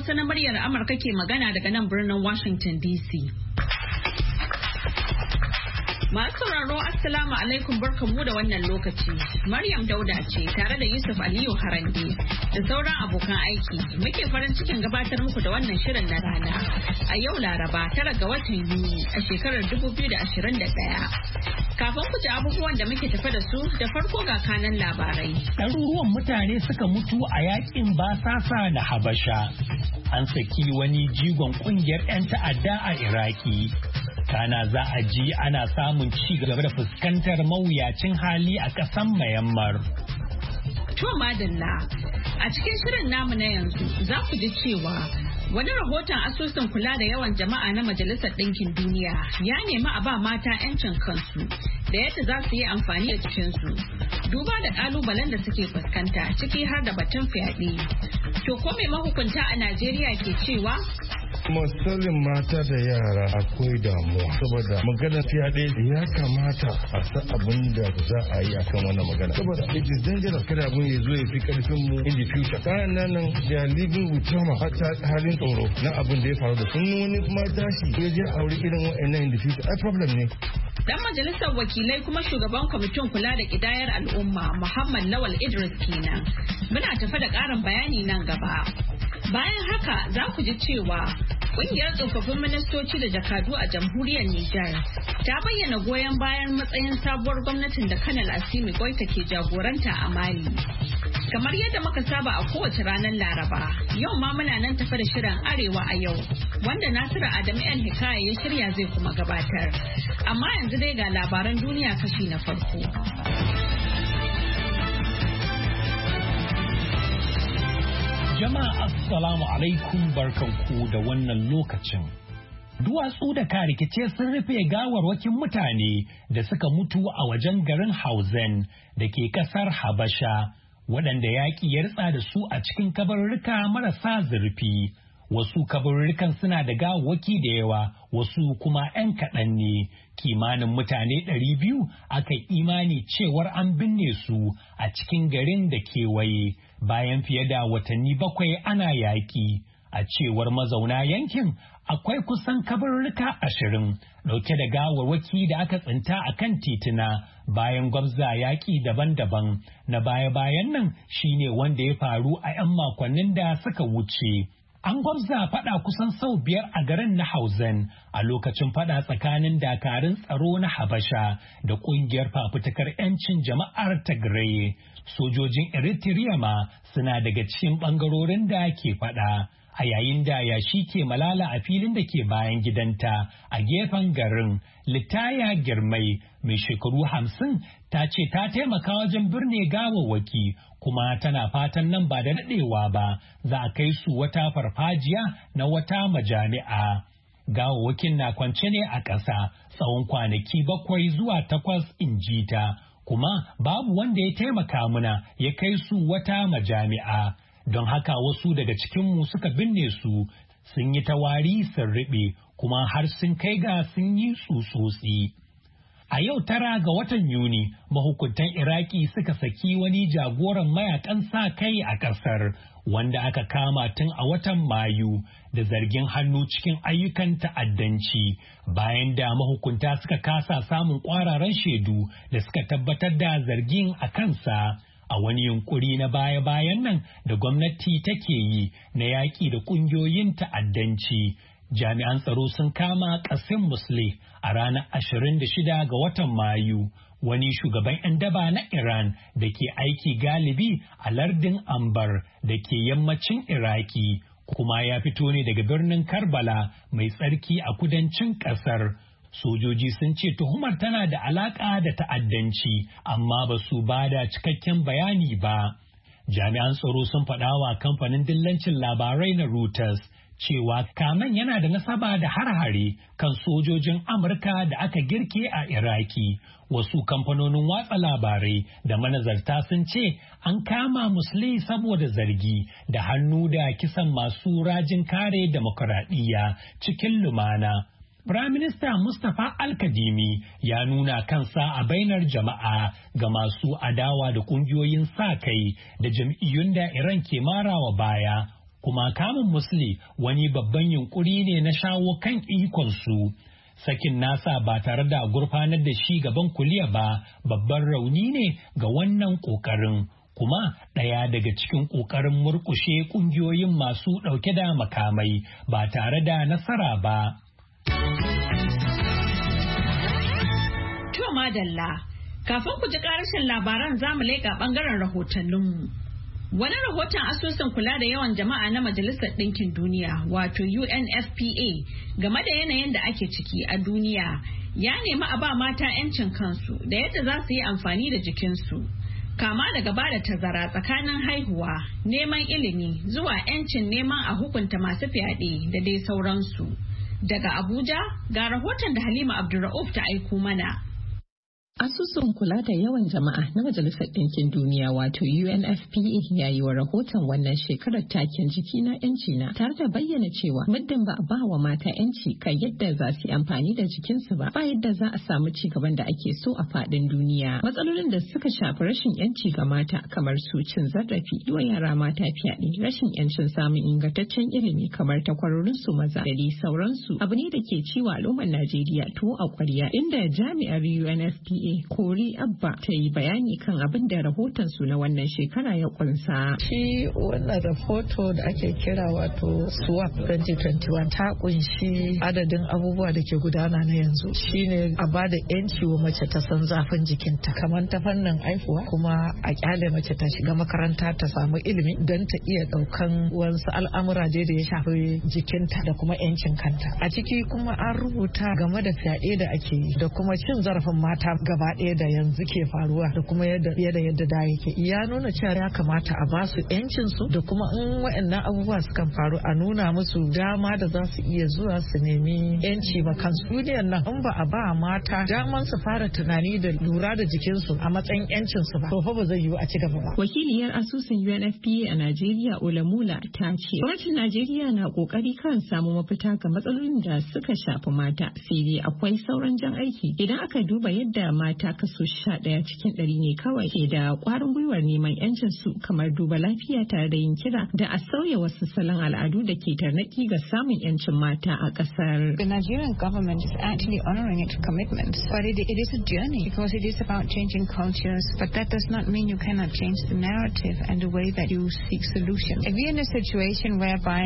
Hausa na muryar Amurka ke magana daga nan birnin Washington DC. Masu sauraro Assalamu alaikum barkanmu da wannan lokaci. Maryam Dauda ce tare da Yusuf Aliyu Harande da sauran abokan aiki. Muke farin cikin gabatar muku da wannan shirin na rana. A yau Laraba 9 ga watan Yuni a shekarar 2021. Kafin ku ji abubuwan da muke tafe da su da farko ga kanan labarai. Ɗaruruwan mutane suka mutu a yakin basasa da Habasha. An saki wani jigon ƙungiyar 'yan ta'adda a Iraki. Kana za a ji ana samun ci gaba da fuskantar mawuyacin hali a ƙasar Myanmar. To madalla, a cikin shirin namu na yanzu za ku ji cewa wani rahoton asusun kula da yawan jama'a na Majalisar Ɗinkin Duniya ya nemi a ba mata 'yancin kansu da yadda za su yi amfani da cikinsu. Duba da ƙalubalen da suke fuskanta ciki har da batun fyaɗe. To ko mai mahukunta a Najeriya ke cewa? Matsalin mata da yara akwai damuwa saboda maganar fyaɗe ya kamata a san abin da za a yi akan wannan magana saboda it is dangerous kada abin ya zo ya fi karfin mu in the future kayan nan they are living with trauma halin tsoro na abin da ya faru da sun wani kuma tashi ya je aure irin wa'annan in the future ai problem ne. Dan majalisar wakilai kuma shugaban kwamitin kula da kidayar al'umma Muhammad Lawal Idris kenan. Muna tafe da ƙarin bayani nan gaba. Bayan haka za ku ji cewa ƙungiyar tsofaffin ministoci da jakadu a jamhuriyar Nijar ta bayyana goyon bayan matsayin sabuwar gwamnatin da Kanal Assimi Goita ke jagoranta a Mali. Kamar yadda muka saba a kowace ranar Laraba, yau ma muna nan tafe da shirin Arewa a yau, wanda Nasiru Adamu yan Hikaya ya shirya zai kuma gabatar. Amma yanzu dai ga labaran duniya kashi na farko. Jama'a assalamu alaikum barkanku da wannan lokacin. Duwatsu da karikice sun rufe gawarwakin mutane da suka mutu a wajen garin Hauzen da ke kasar Habasha, waɗanda yaƙi ya ritsa da su a cikin kabarurruka marasa zurfi. Wasu kabarurrukan suna da gawawwaki da yawa, wasu kuma 'yan kaɗan ne. Kimanin mutane 200 aka imani cewar an binne su a cikin garin da kewaye. Bayan fiye da watanni 7 ana yaƙi, a cewar mazauna yankin akwai kusan kabarurruka 20 ɗauke da gawarwaki da aka tsinta a kan tituna bayan gwabza yaƙi daban-daban. Na baya-bayan nan shine wanda ya faru a 'yan makonnin da suka wuce. An gwabza fada kusan sau 5 a garin na Hauzen a lokacin fada tsakanin dakarun tsaro na Habasha da kungiyar fafutukar 'yancin jama'ar Tigray. Sojojin Eritrea ma suna daga cikin bangarorin da ke fada. A yayin da yashi ke malala a filin da ke bayan gidanta a gefen garin, Litaya Girmai mai shekaru 50 ta ce ta taimaka wajen birne gawawwaki kuma tana fatan nan ba da daɗewa ba za a kai su wata farfajiya na wata majami'a. Gawawwakin na kwance ne a ƙasa tsawon kwanaki 7 zuwa 8 in ji ta, kuma babu wanda ya taimaka muna ya kai su wata majami'a. Don haka wasu daga cikinmu suka binne su sun yi tawari sun riɓe kuma har sun kai ga sun yi tsutsotsi. A yau 9 ga watan Yuni, mahukuntan Iraki suka saki wani jagoran mayakan sa kai a ƙasar, wanda aka kama tun a watan Mayu da zargin hannu cikin ayyukan ta'addanci, bayan da mahukunta suka kasa samun ƙwararan shaidu da suka tabbatar da zargin a kansa. A wani yunkuri na baya-bayan nan da gwamnati take yi na yaƙi da ƙungiyoyin ta'addanci. Jami'an tsaro sun kama Qasim Muslih a ranar 26 ga watan Mayu, wani shugaban 'yan daba na Iran da ke aiki galibi a lardin Ambar da ke yammacin Iraki, kuma ya fito ne daga birnin Karbala mai tsarki a kudancin ƙasar. Sojoji sun ce tuhumar tana da alaƙa da ta'addanci, amma ba su ba da cikakken bayani ba. Jami'an tsaro sun faɗa wa kamfanin dillancin labarai na Reuters cewa kamen yana da nasaba da har-hare kan sojojin Amurka da aka girke a Iraki. Wasu kamfanonin watsa labarai da manazarta sun ce an kama Musli saboda zargi da hannu da kisan masu rajin kare demokuraɗiyya cikin lumana. Firaminista Mustapha Al-Kadimi ya nuna kansa a bainar jama'a ga masu adawa da kungiyoyin sa-kai da jam'iyyun da Iran ke marawa baya, kuma kamun Musli wani babban yunkuri ne na shawo kan ikonsu. Sakin nasa ba tare da gurfanar da shi gaban kuliya ba babban rauni ne ga wannan ƙoƙarin. Kuma ɗaya daga cikin ƙoƙarin murƙushe ƙungiyoyin masu ɗauke da makamai ba tare da nasara ba. To madalla, kafin ku ji ƙarashin labaran zamu leƙa ɓangaren rahotanninmu. Wani rahoton asusun kula da yawan jama'a na Majalisar Ɗinkin Duniya wato UNFPA game da yanayin da ake ciki a duniya ya nemi a ba mata 'yancin kansu da yadda za su yi amfani da jikinsu. Kama daga ba da tazara tsakanin haihuwa, neman ilimi zuwa 'yancin neman a hukunta masu fyaɗe da dai sauransu. Daga Abuja ga rahoton da Halima Abdulra'uf ta aiko mana. Asusun kula da yawan jama'a na Majalisar Ɗinkin Duniya wato UNFPA ya yi wa rahoton wannan shekarar taken jiki na yanci na tare da bayyana cewa muddin ba a ba wa mata yanci kan yadda za su yi amfani da jikinsu ba yadda za a samu ci gaban da ake so a faɗin duniya. Matsalolin da suka shafi rashin yanci ga mata kamar su cin zarafi, yiwa yara mata fyaɗe, rashin yancin samun ingantaccen ilimi kamar takwarorin su maza da dai sauransu abu ne da ke ciwa al'ummar Najeriya tuwo a ƙwarya inda jami'ar UNFPA Kori Abba ta yi bayani kan abin da rahoton su na wannan shekara ya kunsa. Shi wannan rahoto da ake kira wato SWAP 2021 ta kunshi adadin abubuwa da ke gudana na yanzu. Shine a ba da yanci wa mace ta san zafin jikinta kamar ta fannin haihuwa kuma a kyale mace ta shiga makaranta ta samu ilimi don ta iya daukan wasu al'amura da ya shafi jikinta da kuma yancin kanta. A ciki kuma an rubuta game da fyaɗe da ake yi da kuma cin zarafin mata gaba ɗaya da yanzu ke faruwa da kuma yadda da yake ya nuna cewa ya kamata a ba su yancin su da kuma in waɗannan abubuwa sukan faru a nuna musu dama da za su iya zuwa su nemi yanci ma kansu. Duniyar nan in ba a ba mata daman su fara tunani da lura da jikinsu a matsayin yancin su ba to fa ba zai yiwu a ci gaba ba. Wakiliyar asusun UNFPA a Najeriya Olamula ta ce gwamnatin Najeriya na kokari kan samu mafita ga matsalolin da suka shafi mata sai dai akwai sauran jan aiki idan aka duba yadda mata kaso 11 cikin 100 ne kawai ke da kwarin gwiwar neman yancin su kamar duba lafiya tare da yin kira da a sauya wasu salon al'adu da ke tarnaki ga samun yancin mata a kasar. The Nigerian government is actually honoring its commitments, but it is a journey because it is about changing cultures, but that does not mean you cannot change the narrative and the way that you seek solutions. If we're in a situation whereby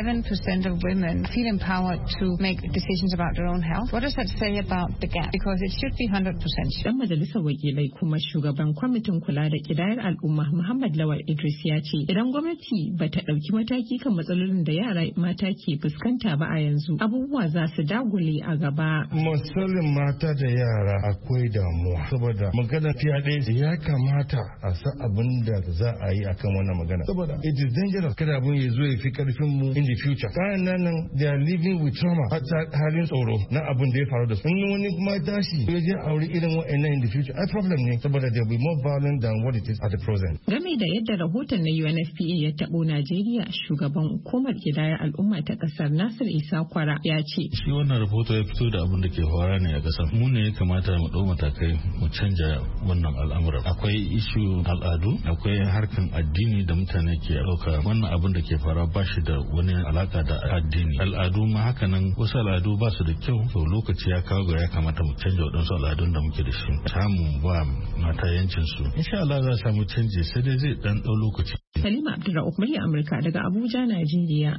11% of women feel empowered to make decisions about their own health, what does that say about the gap? Because it should be 100%. Dan majalisar wakilai kuma shugaban kwamitin kula da kidayar al'umma Muhammad Lawal Idris ya ce idan gwamnati ba ta ɗauki mataki kan matsalolin da yara mata ke fuskanta ba a yanzu abubuwa za su dagule a gaba. Matsalin mata da yara akwai damuwa saboda magana fyaɗe ya kamata a sa abin da za a yi akan wannan magana saboda it is dangerous kada abin ya zo ya fi karfin mu in the future. Kayan nan they are living with trauma halin tsoro na abin da ya faru da su. In wani kuma ya tashi ya je aure irin wa'annan in the future ai problem ne saboda there will be more violent than what it is at the present. Game da yadda rahoton na UNFPA ya tabo Najeriya shugaban hukumar kidayar al'umma ta kasar Nasir Isa Kwara ya ce shi wannan rahoto ya fito da abin da ke faruwa ne a kasar mu ne ya kamata mu dau matakai mu canja wannan al'amuran. Akwai ishu al'adu akwai harkan addini da mutane ke dauka wannan abin da ke faruwa ba shi da wani alaka da addini. Al'adu ma haka nan wasu al'adu ba su da kyau to lokaci ya kawo ga ya kamata mu canja waɗansu al'adun da muke da shi samu ba mata yancin su insha Allah za a samu canji sai dai zai dan dau lokaci. Halima Abdulra'uf murya Amurka daga Abuja, Najeriya.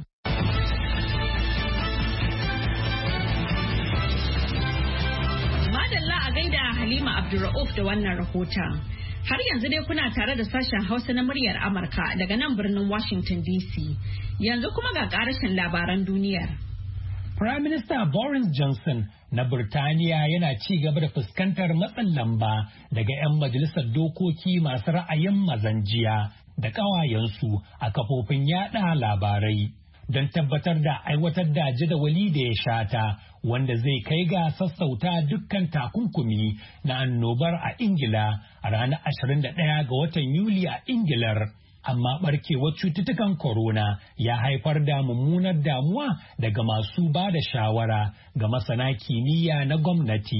Madalla a gaida Halima Abdulra'uf da wannan rahoton. Har yanzu dai kuna tare da sashen Hausa na muryar Amurka daga nan birnin Washington DC. Yanzu kuma ga ƙarashin labaran duniyar. Prime Minister Boris Johnson na Birtaniya yana ci gaba da fuskantar matsin lamba daga 'yan majalisar dokoki masu ra'ayin mazan jiya da ƙawayensu a kafofin yada labarai don tabbatar da aiwatar da jadawali da ya shata wanda zai kai ga sassauta dukkan takunkumi na annobar a Ingila a ranar 21 ga watan Yuli a Ingilar. Amma barkewar cututtukan corona ya haifar da mummunar damuwa daga masu ba da shawara ga masana kimiyya na gwamnati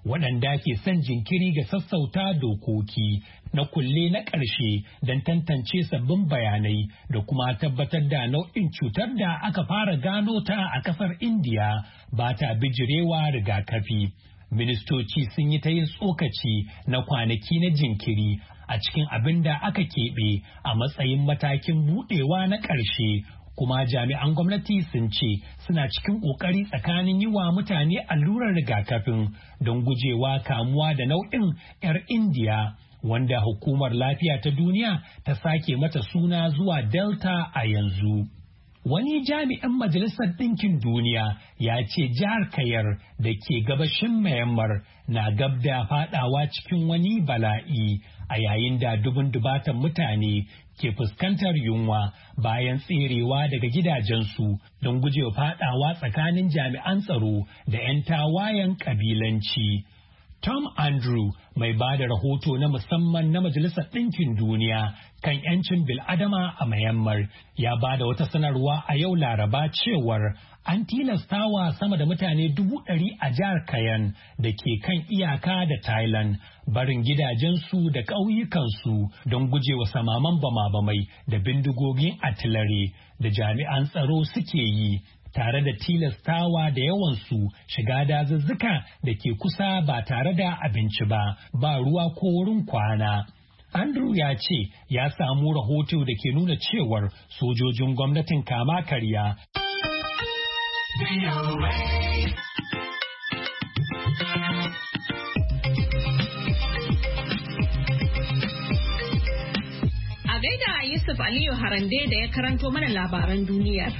waɗanda ke son jinkiri ga sassauta dokoki na kulle na ƙarshe don tantance sabbin bayanai da kuma tabbatar da nau'in cutar da aka fara gano ta a ƙasar Indiya ba ta bijirewa rigakafi. Ministoci sun yi ta yin tsokaci na kwanaki na jinkiri a cikin abin da aka keɓe a matsayin matakin buɗewa na ƙarshe. Kuma jami'an gwamnati sun ce suna cikin ƙoƙari tsakanin yi wa mutane allurar rigakafin don gujewa kamuwa da nau'in 'yar Indiya wanda hukumar lafiya ta duniya ta sake mata suna zuwa Delta a yanzu. Wani jami'in Majalisar Ɗinkin Duniya ya ce jihar Kayar da ke gabashin Myanmar na gab da fadawa cikin wani bala'i a yayin da dubatan mutane ke fuskantar yunwa bayan tserewa daga gidajensu don gujewa fadawa tsakanin jami'an tsaro da 'yan tawayen kabilanci. Tom Andrew, mai ba da rahoto na musamman na Majalisar Ɗinkin Duniya kan 'yancin bil'adama a Myanmar, ya ba da wata sanarwa a yau Laraba cewar an tilastawa sama da mutane 100,000 a jihar Kayan da ke kan iyaka da Thailand barin gidajensu da ƙauyukansu don gujewa samaman bama-bamai da bindigogin artillery da jami'an tsaro suke yi. Tare da tilastawa da yawansu shiga dazuzzuka da ke kusa ba tare da abinci ba ruwa ko wurin kwana. Andrew ya ce ya samu rahoto da ke nuna cewar sojojin gwamnatin kama karya a gaida Yusuf Aliyu Harande da ya karanto mana labaran duniyar.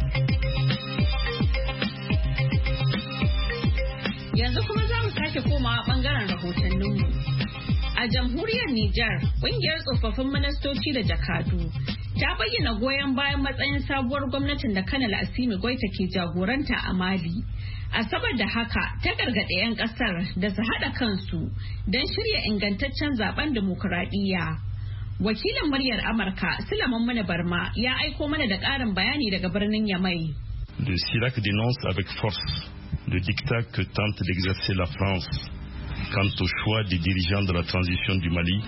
Yanzu kuma za mu sake komawa bangaren rahotanninmu. A jamhuriyar Nijar, ƙungiyar tsofaffin ministoci da jakadu ta bayyana goyon bayan matsayin sabuwar gwamnatin da Kanal Assimi Goita ke jagoranta a Mali. A saboda haka ta gargaɗe 'yan ƙasar da su haɗa kansu don shirya ingantaccen zaben dimokuraɗiyya. Wakilin muryar Amurka, Sulaiman Muna Barma, ya aiko mana da ƙarin bayani daga birnin Yamai. Le Sirac dénonce avec force le diktat que tente d'exercer la France quant au choix des dirigeants de la transition du Mali.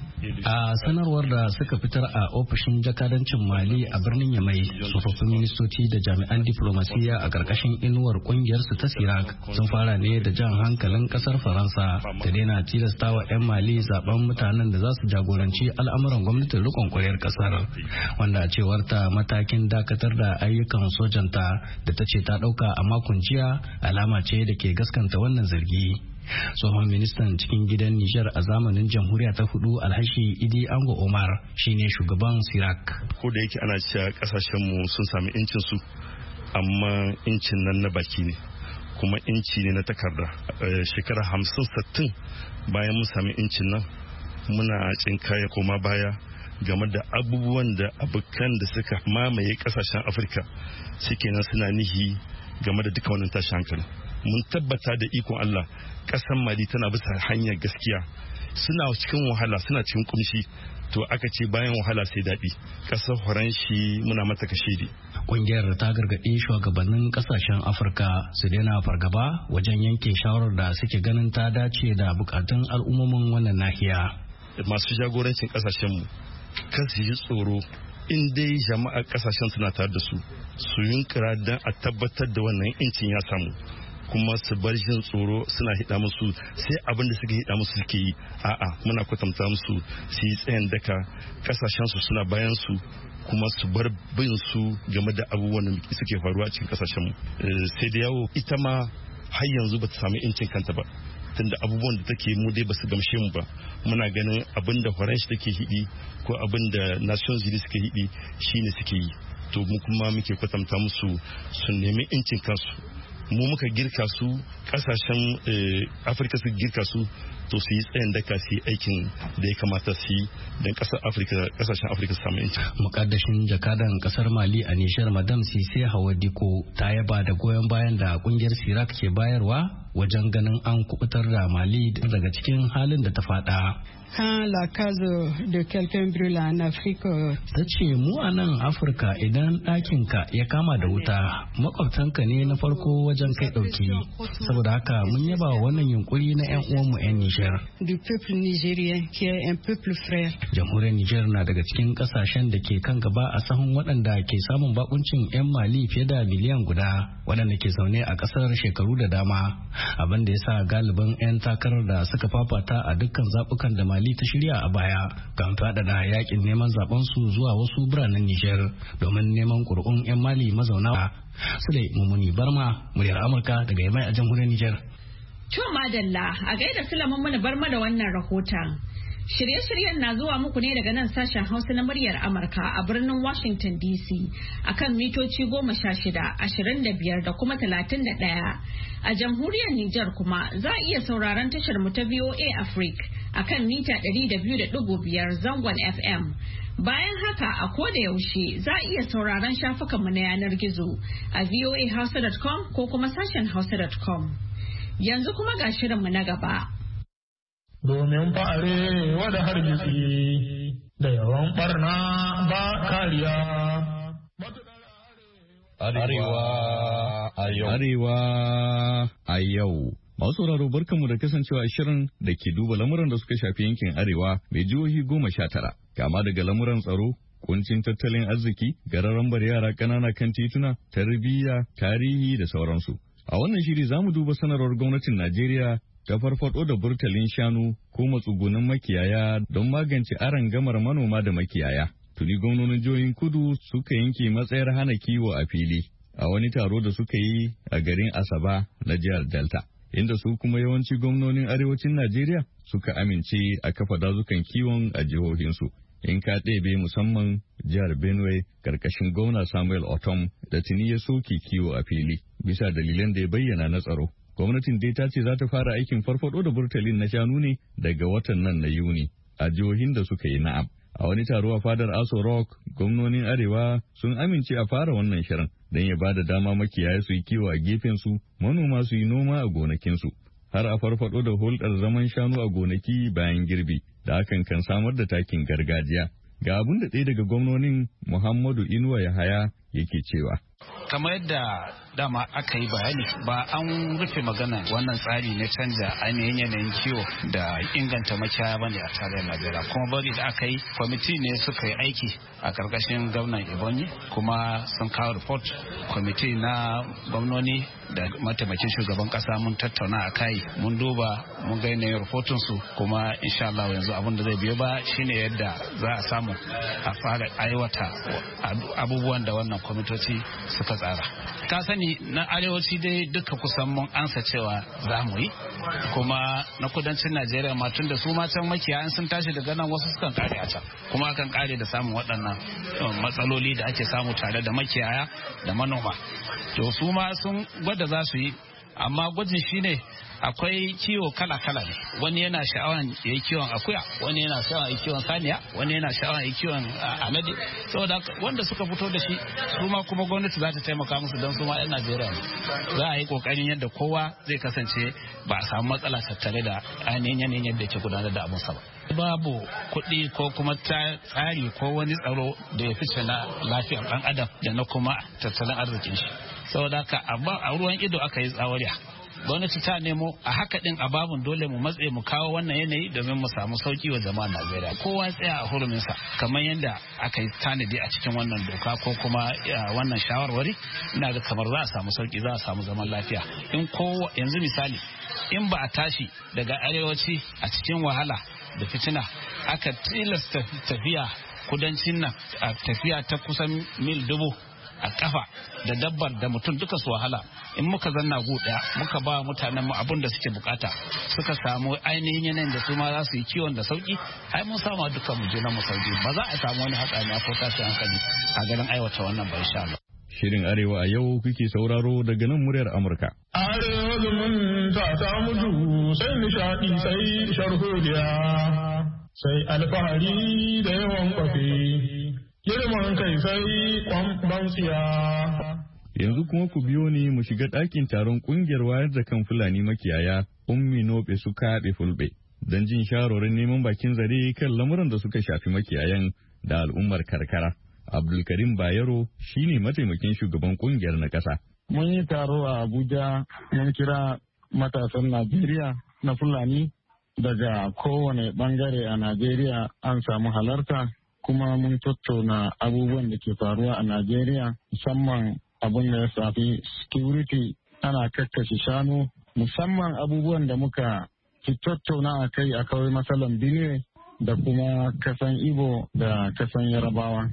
A sanarwar da suka fitar a ofishin jakadancin Mali a birnin Yamai, tsofaffin ministoci da jami'an diplomasiya a ƙarƙashin inuwar ƙungiyarsu ta Sirac sun fara ne da jan hankalin ƙasar Faransa ta daina tilastawa 'yan Mali zaben mutanen da za su jagoranci al'amuran gwamnatin riƙon ƙwaryar ƙasar, wanda a cewar ta matakin dakatar da ayyukan sojanta da ta ce ta ɗauka a makon jiya alama ce da ke gaskanta wannan zargi. Tsohon ministan cikin gidan Nijar a zamanin jamhuriya ta hudu Alhashi Idi Ango Omar shine shugaban Sirac. Ko da yake ana cewa kasashen mu sun sami incin su, amma incin nan na baki ne, kuma inci ne na takarda. Shekara 50-60 bayan mun sami incin nan muna cinkaya koma baya game da abubuwan da abokan da suka mamaye kasashen Afirka suke nan suna nihi game da duka wannan tashin hankali. Mun tabbata da ikon Allah ƙasar Mali tana bisa hanyar gaskiya, suna cikin wahala, suna cikin kumshi, to aka ce bayan wahala sai daɗi. Ƙasar Faranshi muna mata kashedi. Ƙungiyar ta gargaɗi shugabannin ƙasashen Afirka su daina fargaba wajen yanke shawarar da suke ganin ta dace da bukatun al'ummomin wannan nahiya. Masu jagorancin ƙasashenmu kan su yi tsoro, in dai jama'ar ƙasashen suna tare da su yunkura don a tabbatar da wannan incin ya samu. Kuma su bar jin tsoro suna hida musu sai abin da suka hida musu suke yi. A'a, muna kwatanta musu su yi tsayin daka, kasashen su suna bayan su, kuma su bar bin su game da abubuwan da suke faruwa cikin kasashen mu. Sai da yawo ita ma har yanzu bata samu incin kanta ba, tunda abubuwan da take mu dai basu gamshe mu ba. Muna ganin abin da Faransa take hidi ko abin da Nations Unies suke hidi shine suke yi. To mu kuma muke kwatanta musu su nemi incin kansu. Mu muka girka su, kasashen Afirka su girka su, to su yi tsayin daka su yi aikin da ya kamata su yi don kasashen Afirka su samu yanci. Mukaddashin jakadan kasar Mali a Nishar Madam Sise Hawa Diko ta yaba da goyon bayan da kungiyar Sirac ke bayarwa wajen ganin an kubutar da Mali daga cikin halin da ta fada. Quand la case de quelqu'un brûle en Afrique. Ta ce mu a nan Afirka idan ɗakinka ya kama da wuta makwabtanka ne na farko wajen kai ɗauki. Saboda haka mun yaba wa wannan yunkuri na 'yan uwanmu 'yan Nijar. Du peuple nigérien qui est un peuple frère. Jamhuriyar Nijar na daga cikin ƙasashen da ke kan gaba a sahun waɗanda ke samun bakuncin 'yan Mali fiye da miliyan guda waɗanda ke zaune a ƙasar shekaru da dama. Abin da ya sa galibin 'yan takarar da suka fafata a dukkan zaɓukan da Mali ta shirya a baya kan faɗaɗa yakin neman zaben su zuwa wasu biranen Nijar domin neman ƙuri'un 'yan Mali mazauna. Sule Mumuni Barma, muryar Amurka daga Yamai a jamhuriyar Nijar. To madalla a gaida Sule Mumuni Barma da wannan rahoton. Shirye-shiryen na zuwa muku ne daga nan sashen Hausa na muryar Amurka a birnin Washington DC akan mitoci 16, 25 da kuma 31. A jamhuriyar Nijar kuma za a iya sauraron tashar mu ta VOA Africa akan mita 200.5 zangon FM. Bayan haka a koda yaushe za a iya sauraron shafukanmu na yanar gizo a voahausa.com ko kuma sashen hausa.com. Yanzu kuma ga shirinmu na gaba. Domin fa'are wada hargitsi da yawan barna ba kariya. Arewa a yau. Masu sauraro barkanmu da kasancewa a shirin da ke duba lamuran da suka shafi yankin Arewa mai jihohi 19, kama daga lamuran tsaro, kuncin tattalin arziki, gararambar yara ƙanana kan tituna, tarbiyya, tarihi da sauransu. A wannan shiri za mu duba sanarwar gwamnatin Najeriya ta farfado da burtalin shanu ko matsugunan makiyaya don magance arangamar manoma da makiyaya. Tuni gwamnonin jihohin kudu suka yanke matsayar hana kiwo a fili a wani taro da suka yi a garin Asaba na jihar Delta, inda su kuma yawanci gwamnonin arewacin Najeriya suka amince a kafa dazukan kiwon a jihohinsu. In ka ɗebe musamman jihar Benue karkashin gwamna Samuel Otom da tuni ya soke kiwo a fili bisa dalilan da ya bayyana na tsaro. Gwamnatin dai ta ce za ta fara aikin farfado da burtalin na shanu ne daga watan nan na Yuni a jihohin da suka yi na'am. A wani taro a fadar Aso Rock, gwamnonin Arewa sun amince a fara wannan shirin don ya ba da dama makiyaya su yi kiwo a gefensu, manoma su yi noma a gonakinsu, har a farfado da hulɗar zaman shanu a gonaki bayan girbi, da hakan kan samar da takin gargajiya. Ga abin da ɗaya daga gwamnonin Muhammadu Inuwa Yahaya yake cewa. Kamar yadda dama aka yi bayani ba an rufe magana wannan tsari na canja ainihin yanayin kiwo da inganta makiyaya bane a tarayyar Najeriya, kuma bari da aka yi kwamiti ne suka yi aiki a karkashin gwamnan Ebonyi kuma sun kawo report. Kwamiti na gwamnoni da mataimakin shugaban kasa mun tattauna a kai, mun duba mun ga yanayin rahoton su, kuma insha Allah yanzu abin da zai biyo ba shine yadda za a samu a fara aiwata abubuwan da wannan kwamitoci suka tsara. Ka sani na arewaci dai duka kusan mun ansa cewa za mu yi, kuma na kudancin Najeriya ma tun da su ma can makiyayan sun tashi daga nan wasu sukan kare a can, kuma akan kare da samun waɗannan matsaloli da ake samu tare da makiyaya da manoma. To su ma sun gwada za su yi, amma gwajin shine akwai kiwo kala-kala ne. Wani yana sha'awan ya yi kiwon akuya, wani yana sha'awan ya yi kiwon saniya, wani yana sha'awan ya yi kiwon alade. Saboda wanda suka fito da shi su ma kuma gwamnati za ta taimaka musu don su ma 'yan Najeriya ne. Za a yi kokarin yadda kowa zai kasance ba a samu matsala tattare da ainihin yanayin yadda ke gudanar da abin sa ba. Babu kuɗi ko kuma tsari ko wani tsaro da ya fice na lafiyar ɗan adam da na kuma tattalin arzikin shi. Saboda haka a ruwan ido aka yi tsawariya. Gwamnati ta nemo a haka din a babun dole mu matse mu kawo wannan yanayi domin mu samu sauki wa jama'a Najeriya. Kowa tsaya a huruminsa kamar yadda aka yi tanadi a cikin wannan doka ko kuma wannan shawarwari, ina ga kamar za a samu sauki, za a samu zaman lafiya. In kowa yanzu misali in ba a tashi daga arewaci a cikin wahala da fitina aka tilasta tafiya kudancin nan a tafiya ta kusan mil 1000 a kafa da dabbar da mutum duka su wahala, in muka zanna gu daya muka ba mutanen mu abin da suke bukata suka samu ainihin yanayin da su ma za su yi kiwon da sauki, ai mun samu dukkan mu juna mu sauki, ba za a samu wani hatsari ko tashi hankali a garin aiwata wannan ba insha Allah. Shirin Arewa a yau kuke sauraro daga nan muryar Amurka. Arewa zumunta ta mutu sai nishaɗi sai sharholiya sai alfahari da yawan kwafi. Girman kai sai kwamban tsiya. Yanzu kuma ku biyo ni mu shiga ɗakin taron ƙungiyar wayar da kan Fulani makiyaya Ummi Nobe suka haɗe fulɓe don jin shawarorin neman bakin zare kan lamuran da suka shafi makiyayan da al'ummar karkara. Abdulkarim Bayero shine mataimakin shugaban ƙungiyar na ƙasa. Mun yi taro a Abuja mun kira matasan Najeriya na Fulani daga kowane bangare a Najeriya an samu halarta kuma mun tattauna abubuwan da ke faruwa a Najeriya musamman abin da ya shafi security ana kakkashe shanu musamman abubuwan da muka fi tattauna a kai a kawai matsalan Benue da kuma kasan Igbo da kasan Yarabawa.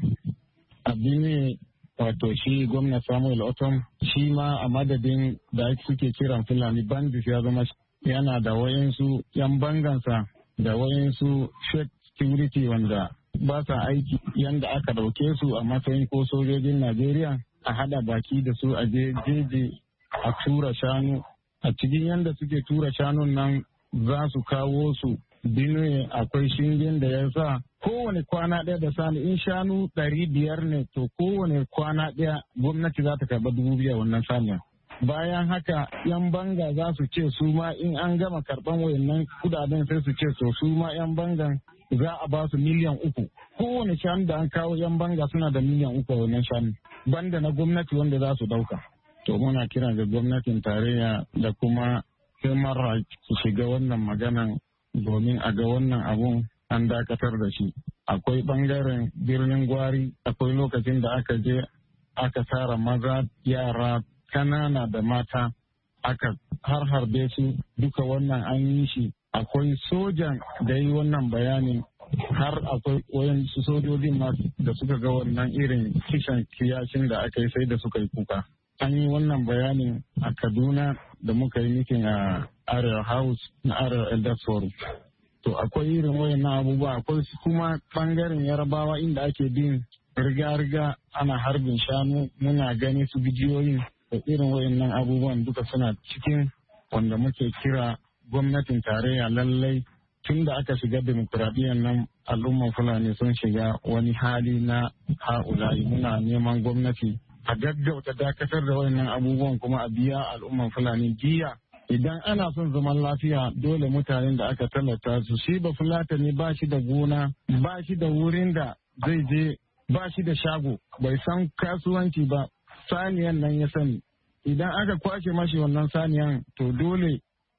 A Benue wato shi gwamna Samuel Otom shi ma a madadin da suke kiran Fulani bandits ya zama yana da wayansu yan bangansa da wayansu state security wanda ba sa aiki yanda aka dauke su a matsayin ko sojojin Najeriya a hada baki da su a jeje a tura shanu a cikin yanda suke tura shanun nan za su kawo su Benue akwai shingen da ya sa kowane kwana ɗaya da sani in shanu 500 ne to kowane kwana ɗaya gwamnati za ta karɓa 2,000 wannan saniya. Bayan haka yan banga za su ce su ma in an gama karɓan wayannan kudaden sai su ce su ma yan bangan za a ba su 3,000,000. Kowane shanu da an kawo yan banga suna da 3,000,000 a wannan shanu banda na gwamnati wanda za su ɗauka. To muna kira ga gwamnatin tarayya da kuma human rights su shiga wannan maganan domin a ga wannan abun an dakatar da shi. Akwai bangaren birnin Gwari, akwai lokacin da aka je aka tara maza, yara, kanana da mata, aka harbe su duka wannan an yi shi. Akwai sojan da yi wannan bayanin har akwai wayan sojojin masu da suka ga wannan irin kishan kiyashin da aka yi sai da suka yi kuka. An yi wannan bayanin a Kaduna da muka yi mitin a Arewa House na Arewa Elders Forum. To akwai irin wayannan abubuwa akwai kuma bangaren Yarabawa inda ake bin riga-riga ana harbin shanu muna gani su bidiyoyin da irin wayannan abubuwan duka suna cikin wanda muke kira gwamnatin tarayya lallai tun da aka shiga demokuraɗiyyar nan al'umman Fulani sun shiga wani hali na ha'ula'i muna neman gwamnati a gaggauta dakatar da wayannan abubuwan kuma a biya al'umman Fulani jiya. Idan ana son zaman lafiya dole mutanen da aka tallata su shi ba Fulatani ba shi da gona ba shi da wurin da zai je ba shi da shago bai san kasuwanci ba saniyan nan ya sani idan aka kwashe mashi wannan saniyan to dole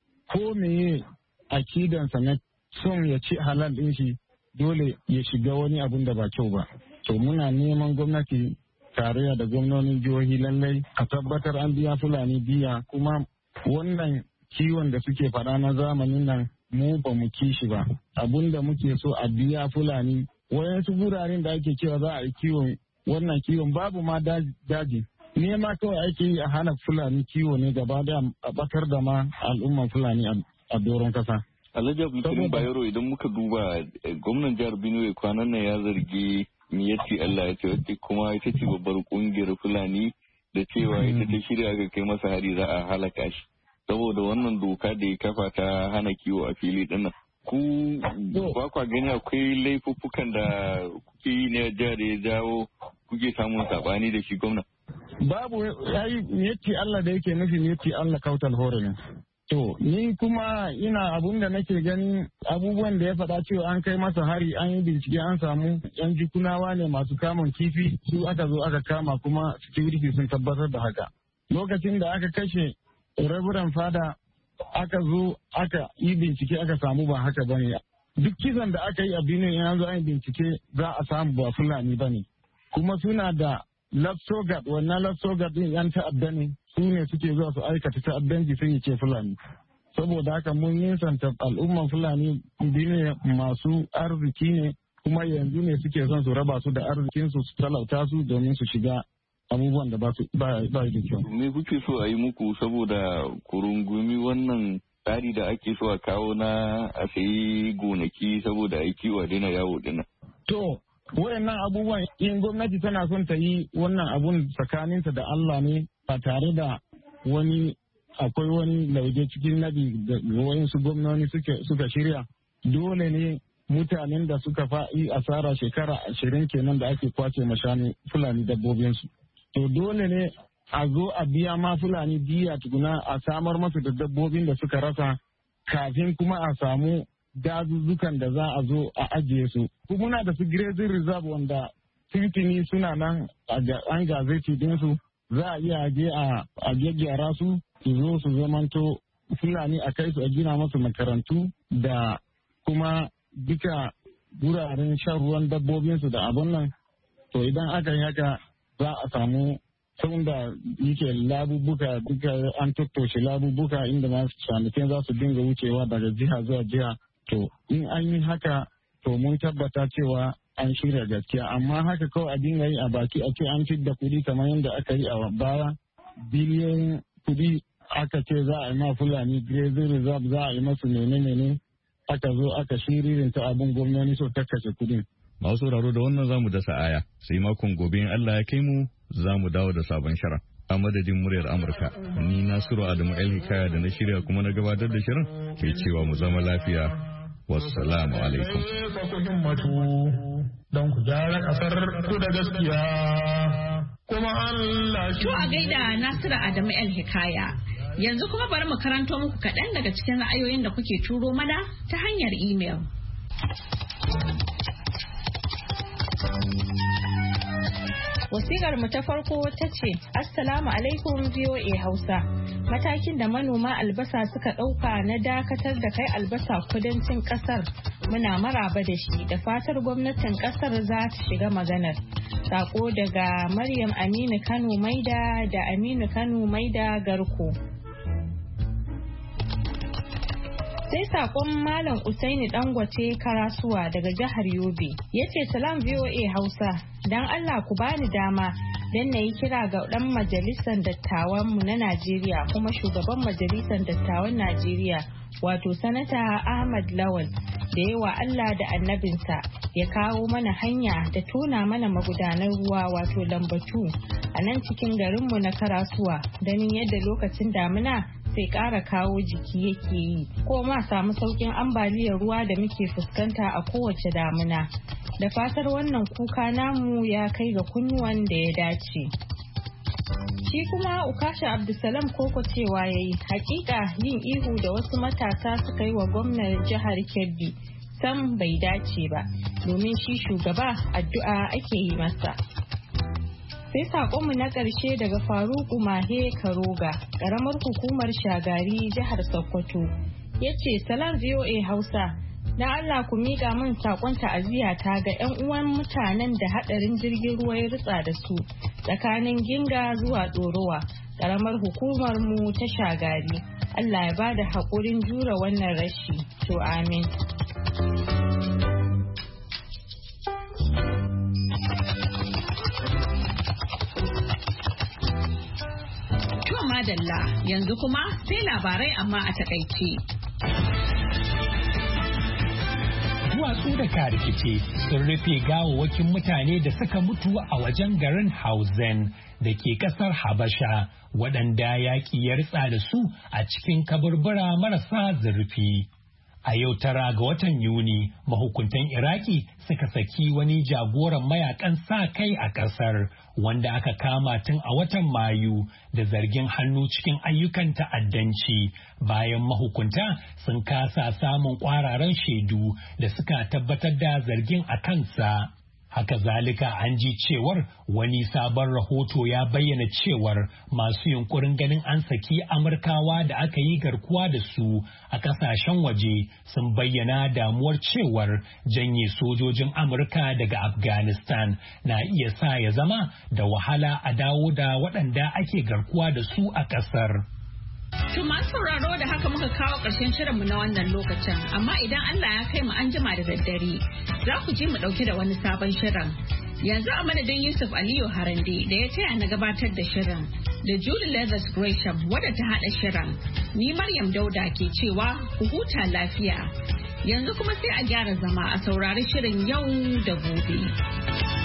ko meye akidansa na son ya ci halal din shi dole ya shiga wani abun da ba kyau ba. To muna neman gwamnati tarayya da gwamnonin jihohi lallai a tabbatar an biya Fulani biya kuma wannan kiwon da suke faɗa na zamanin nan mu ba mu kishi ba abun da muke so a biya Fulani wayansu guraren da ake cewa za a yi kiwon wannan kiwon babu ma daji nema kawai ake yi a hana Fulani kiwo ne gaba da a bakar da ma al'umman Fulani a doron kasa. Alhaji Abdulkarim Bayero idan muka duba gwamnan jihar Benue kwanan nan ya zargi Miyatti Allah ya ce wacce kuma ita ce babbar kungiyar Fulani da cewa ita ta shirya aka kai masa hari za a halaka shi saboda wannan doka da ya kafa ta hana kiwo a fili dinnan. Ku ba kwa gani akwai laifuffukan da kuke yi ne a jihar da ya jawo kuke samun sabani da shi gwamna? Babu yayi Miyatti Allah da yake nufi Miyatti Allah kautal hore ne. To, ni kuma ina abun da nake ganin abubuwan da ya faɗa cewa an kai masa hari an yi bincike an samu yan jikunawa ne masu kamun kifi su aka zo aka kama kuma security sun tabbatar da haka. Lokacin da aka kashe raburan fada aka zo aka yi bincike aka samu ba haka bane. Duk kisan da aka yi a Benue in zo an yi bincike za a samu ba Fulani bane. Kuma suna da Lapsogad wannan Lapsogad din yan ta'adda ne. Su ne suke zuwa su aikata ta'addanci sun yi ce Fulani. Saboda haka mun nisanta al'umman Fulani Benue masu arziki ne kuma yanzu ne suke son su raba su da arzikinsu su talauta su domin su shiga abubuwan da ba da kyau. Me kuke so a yi muku saboda ku rungumi wannan tsari da ake so a kawo na a sayi gonaki saboda aiki wa daina yawo dina? To, wayannan abubuwan in gwamnati tana son ta yi wannan abun tsakaninta da Allah ne ba tare da akwai wani lauje cikin nadi da wayansu gwamnoni suka shirya dole ne mutanen da suka fa'i asara shekara 20 kenan da ake kwace mashani Fulani dabbobinsu. To dole ne a zo a biya ma Fulani diya tukuna a samar masu da dabbobin da suka rasa kafin kuma a samu dazuzzukan da za a zo a ajiye su. Kuma muna da su grazing reserve wanda tintini suna nan an gazeti dinsu za a iya aje a gyaggyara su zo su zamanto Fulani a kai su a gina masu makarantu da kuma duka wuraren shan ruwan dabbobinsu da abun nan. To idan aka yi haka za a samu sun da yake labubuka duka an tattoshe labubuka inda masu shanaken za su dinga wucewa daga jiha zuwa jiha. To in an yi haka to mun tabbata cewa an shirya gaskiya, amma haka kawai a dinga yi a baki a ce an fidda kuɗi kamar yadda aka yi a baya biliyan kuɗi aka ce za a yi ma Fulani grazing reserve za a yi masu menene aka zo aka shiririnta abin gwamnati so kakkace kuɗin. Masu sauraro da wannan zamu dasa aya sai makon gobe in Allah ya kai mu zamu dawo da sabon shirin. A madadin muryar Amurka, ni Nasiru Adamu El Hikaya da na shirya kuma na gabatar da shirin ke cewa mu zama lafiya. Wassalamu alaikum. Don ku gyara kasar ku da gaskiya. Kuma Allah shi. To a gaida Nasiru Adamu El Hikaya. Yanzu kuma bari mu karanto muku kaɗan daga cikin ra'ayoyin da kuke turo mana ta hanyar imel. Wasikar mu ta farko ta ce, Assalamu alaikum VOA Hausa. Matakin da manoma albasa suka ɗauka na dakatar da kai albasa kudancin ƙasar muna maraba da shi, da fatar gwamnatin ƙasar za ta shiga maganar. Sako daga Maryam Aminu Kano Maida da Aminu Kano Maida Garko. Sai sakon Malam Usaini Dangote Karasuwa daga jihar Yobe ya ce, Salam VOA Hausa, don Allah ku bani dama don na yi kira ga ɗan majalisar dattawanmu na Najeriya kuma shugaban majalisar dattawan Najeriya wato Sanata Ahmad Lawal da yawa Allah da annabinsa ya kawo mana hanya da tona mana magudanar ruwa wato lambatu a nan cikin garinmu na Karasuwa, ganin yadda lokacin damina sai ƙara kawo jiki yake yi, ko ma samu sauƙin ambaliyar ruwa da muke fuskanta a kowace damina. Da fatar wannan kuka namu ya kai ga kunnuwan da ya dace. Shi kuma Ukasha Abdulsalam Koko cewa yayi hakika yin ihu da wasu matasa suka yi wa gwamnan jihar Kebbi sam bai dace ba, domin shi shugaba addu'a ake yi masa. Sai saƙonmu na ƙarshe daga Faruku Mahe Karoga, ƙaramar hukumar Shagari jihar Sokoto, ya ce, Salam VOA Hausa, na Allah ku miƙa min saƙon ta'aziyya ta ga 'yan uwan mutanen da haɗarin jirgin ruwa ya ritsa da su tsakanin Ginga zuwa Ɗorowa, ƙaramar hukumar mu ta Shagari. Allah ya ba da haƙurin jure wannan rashi, to amin. Madalla, yanzu kuma sai labarai amma a takaice. Duwatsu da karikice sun rufe gawawwakin mutane da suka mutu a wajen garin Hausen da ke kasar Habasha, waɗanda yaƙi ya ritsa da su a cikin kaburbura marasa zurfi. A yau 9 ga watan Yuni, mahukuntan Iraki suka saki wani jagoran mayakan sa kai a ƙasar, wanda aka kama tun a watan Mayu da zargin hannu cikin ayyukan ta'addanci, bayan mahukunta sun kasa samun ƙwararan shaidu da suka tabbatar da zargin a kansa. Haka zalika an ji cewar wani sabon rahoto ya bayyana cewar masu yunkurin ganin an saki Amurkawa da aka yi garkuwa da su a kasashen waje sun bayyana damuwar cewar janye sojojin Amurka daga Afghanistan na iya sa ya zama da wahala a dawo da waɗanda ake garkuwa da su a ƙasar. To masu sauraro da haka muka kawo ƙarshen shirinmu na wannan lokacin, amma idan Allah ya kai mu an jima da daddare za ku ji mu ɗauke da wani sabon shirin. Yanzu a madadin Yusuf Aliyu Harande da ya taya na gabatar da shirin da Julie Leathers Gresham wadda ta haɗa shirin. Ni Maryam Dauda ke cewa ku huta lafiya. Yanzu kuma sai a gyara zama a saurari shirin yau da gobe.